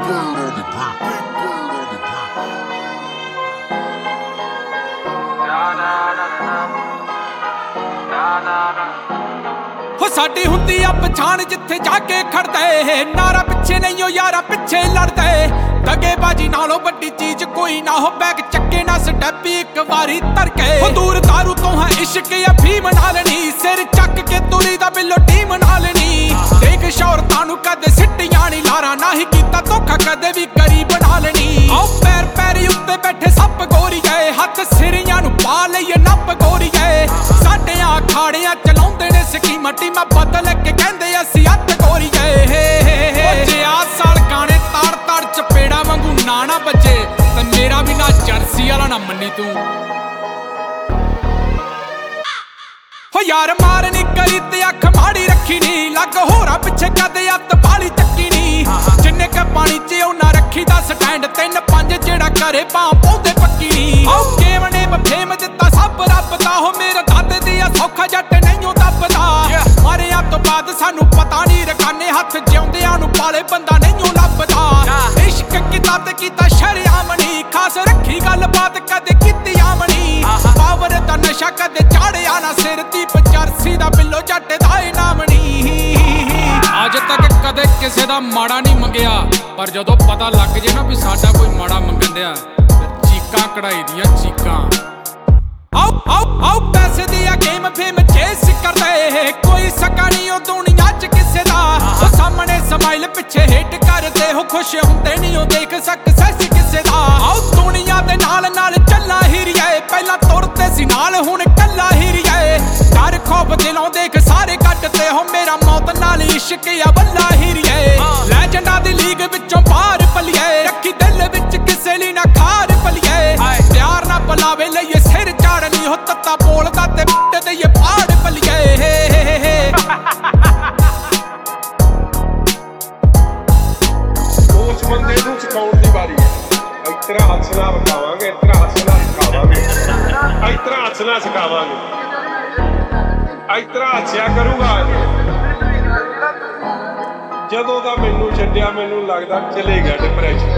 हो साडी हुंदी आ पछाण जिथे जाके खड़दे नारा पिछे नहीं हो यारा पिछे लड़दे दगेबाजी नालों बड़ी चीज कोई ना हो बैग चक्के ना स्टैपी एक वारी तरके हो दूर दारू तो है इश्क या फीम नालनी सिर चक के तुरी दा बिलो टीम नालनी देख शौरतां नू कदे सिट्टियां नी लारा ना ही कीता धोखा कदे भी गरीब नालनी आओ पैर पैरी उत्ते बैठे सप गोरी गए हाथ सिरियां नू पा लईए नप गोरी गए साडे अखाड़ियां चलाउंदे ने स्कीमां टीमां बदल के कहंदे असीं हत्थ गोरी गए जे आ साल गाने ताड़ ताड़ चपेड़ा वांगू ना बजे ते मेरा भी ना जर्सी वाला ना मन्नी तू हो यार मार नी करी ते अख माड़ी रखी नी लग होरा पिछे कदे अत बाली चक्की नी जिन्ने क पानी च ओना रखी दा स्टैंड 3-5 जेड़ा करे बां पौंदे पक्की नी औ केवने फेम दिता सब रब दा हो मेरे दादे दी सौखा जट नहीं दबदा मारिया तो बाद सानू पता नी रखाने हथ जिउंदियां नू पाले बंदा नहीं लभदा इश्क कीता ते कीता शरियाम नी खास रखी गल बात कदे कीती आमनी पावर दा नशा कदे चाड़िया ना सिर दीप चरसी दा बिलो जट दा इनाम नी अज तक कदे किसे दा माड़ा नहीं मंगया पर जदों पता लग जे ना भी साडा कोई माड़ा मंगन दिया चीकां कढ़ाई दियां चीकां आओ आओ आओ पैसे दिया गेम फेम चेस करदे कोई सका नहीं ओ दुनिया च किसे दा सामने स्माइल पिछे हिट करदे हो खुश हुंदे नहीं ओ देख सक्सेस किसे दा आओ दुनिया दे नाल नाल चला हिरिए पहला तुरते सी नाल हुण कल्ला हिरिए डर खौफ दिलों देख सारे कटते हो मेरा मौत नाल इश्क या बल्ला हिरिए लेजेंडा दी लीग विचों बाहर पलिए रखी दिल विच किसे ली ना खार पलिए प्यार ना पलावे लईए सिर चाड़नी हो तत्ता बोलदा ते बिट दे ये पहाड़ पलिए ਉਸ ਬੰਦੇ ਨੂੰ ਸਿਖਾਉਣ ਦੀ ਵਾਰੀ ਹੈ ਇਤਰਾ ਹੱਸਣਾ ਵਿਖਾਵਾਂਗੇ ਇਤਰਾ ਹੱਸਣਾ ਸਿਖਾਵਾਂਗੇ ਇਤਰਾ ਹੱਸਣਾ ਸਿਖਾਵਾਂਗੇ ਇਤਰਾ ਹੱਸਿਆ ਕਰੂਗਾ ਜਦੋਂ ਦਾ ਮੈਨੂੰ ਛੱਡਿਆ ਮੈਨੂੰ ਲੱਗਦਾ ਚਲੇ ਗਿਆ ਡਿਪਰੈਸ਼ਨ